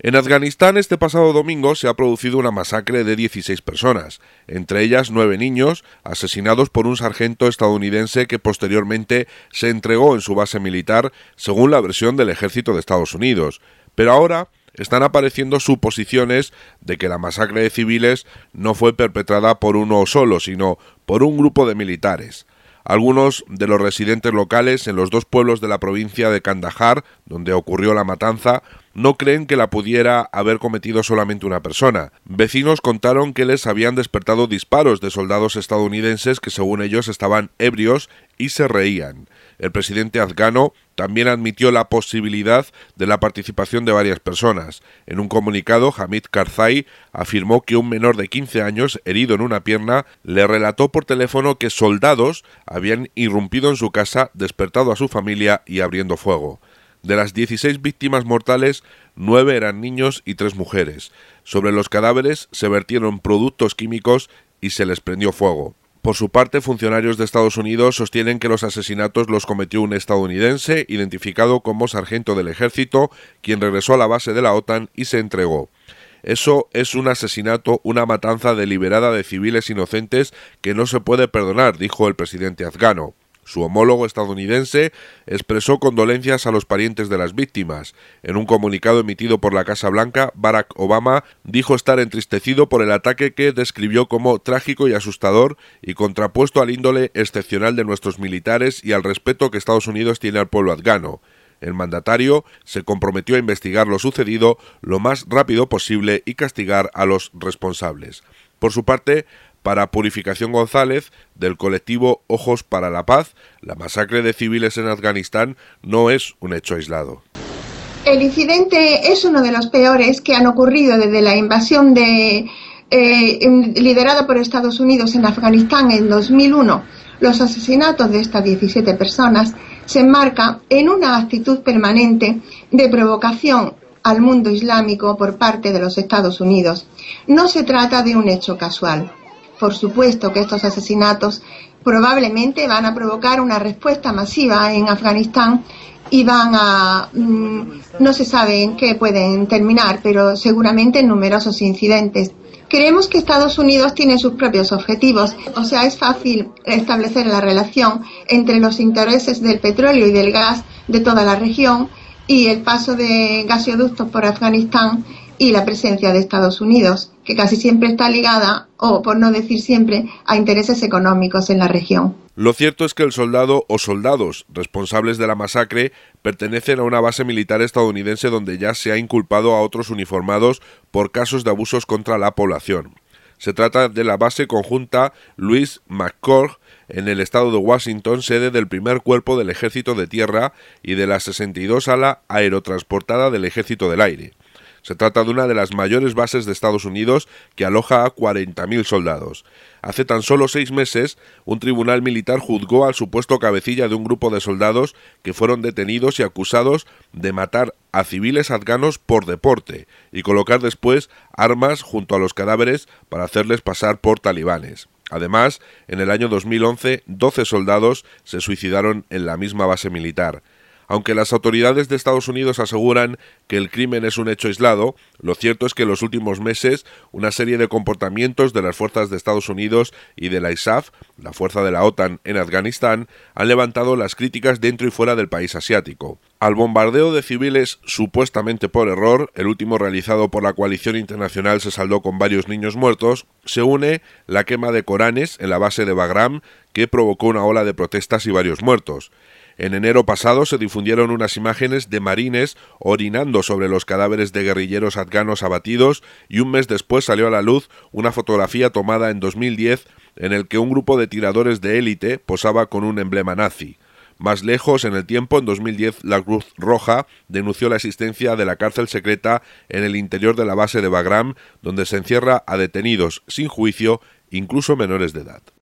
En Afganistán este pasado domingo se ha producido una masacre de 16 personas, entre ellas 9 niños, asesinados por un sargento estadounidense que posteriormente se entregó en su base militar, según la versión del ejército de Estados Unidos. Pero ahora están apareciendo suposiciones de que la masacre de civiles no fue perpetrada por uno solo, sino por un grupo de militares. Algunos de los residentes locales en los dos pueblos de la provincia de Kandahar, donde ocurrió la matanza, no creen que la pudiera haber cometido solamente una persona. Vecinos contaron que les habían despertado disparos de soldados estadounidenses que según ellos estaban ebrios y se reían. El presidente afgano también admitió la posibilidad de la participación de varias personas. En un comunicado, Hamid Karzai afirmó que un menor de 15 años, herido en una pierna, le relató por teléfono que soldados habían irrumpido en su casa, despertado a su familia y abriendo fuego. De las 16 víctimas mortales, 9 eran niños y 3 mujeres. Sobre los cadáveres se vertieron productos químicos y se les prendió fuego. Por su parte, funcionarios de Estados Unidos sostienen que los asesinatos los cometió un estadounidense identificado como sargento del ejército, quien regresó a la base de la OTAN y se entregó. Eso es un asesinato, una matanza deliberada de civiles inocentes que no se puede perdonar, dijo el presidente afgano. Su homólogo estadounidense expresó condolencias a los parientes de las víctimas. En un comunicado emitido por la Casa Blanca, Barack Obama dijo estar entristecido por el ataque que describió como trágico y asustador y contrapuesto al índole excepcional de nuestros militares y al respeto que Estados Unidos tiene al pueblo afgano. El mandatario se comprometió a investigar lo sucedido lo más rápido posible y castigar a los responsables. Por su parte, para Purificación González, del colectivo Ojos para la Paz, la masacre de civiles en Afganistán no es un hecho aislado. El incidente es uno de los peores que han ocurrido desde la invasión liderada por Estados Unidos en Afganistán en 2001. Los asesinatos de estas 17 personas se enmarcan en una actitud permanente de provocación al mundo islámico por parte de los Estados Unidos. No se trata de un hecho casual. Por supuesto que estos asesinatos probablemente van a provocar una respuesta masiva en Afganistán y no se sabe en qué pueden terminar, pero seguramente en numerosos incidentes. Creemos que Estados Unidos tiene sus propios objetivos, o sea, es fácil establecer la relación entre los intereses del petróleo y del gas de toda la región y el paso de gasoductos por Afganistán y la presencia de Estados Unidos, que casi siempre está ligada, o por no decir siempre, a intereses económicos en la región. Lo cierto es que el soldado o soldados responsables de la masacre pertenecen a una base militar estadounidense donde ya se ha inculpado a otros uniformados por casos de abusos contra la población. Se trata de la base conjunta Louis McChord en el estado de Washington, sede del primer cuerpo del Ejército de Tierra y de la 62 ala aerotransportada del Ejército del Aire. Se trata de una de las mayores bases de Estados Unidos que aloja a 40.000 soldados. Hace tan solo 6 meses, un tribunal militar juzgó al supuesto cabecilla de un grupo de soldados que fueron detenidos y acusados de matar a civiles afganos por deporte y colocar después armas junto a los cadáveres para hacerles pasar por talibanes. Además, en el año 2011, 12 soldados se suicidaron en la misma base militar. Aunque las autoridades de Estados Unidos aseguran que el crimen es un hecho aislado, lo cierto es que en los últimos meses una serie de comportamientos de las fuerzas de Estados Unidos y de la ISAF, la fuerza de la OTAN en Afganistán, han levantado las críticas dentro y fuera del país asiático. Al bombardeo de civiles supuestamente por error, el último realizado por la coalición internacional se saldó con varios niños muertos, se une la quema de Coranes en la base de Bagram, que provocó una ola de protestas y varios muertos. En enero pasado se difundieron unas imágenes de marines orinando sobre los cadáveres de guerrilleros afganos abatidos y un mes después salió a la luz una fotografía tomada en 2010 en el que un grupo de tiradores de élite posaba con un emblema nazi. Más lejos en el tiempo, en 2010, la Cruz Roja denunció la existencia de la cárcel secreta en el interior de la base de Bagram, donde se encierra a detenidos sin juicio, incluso menores de edad.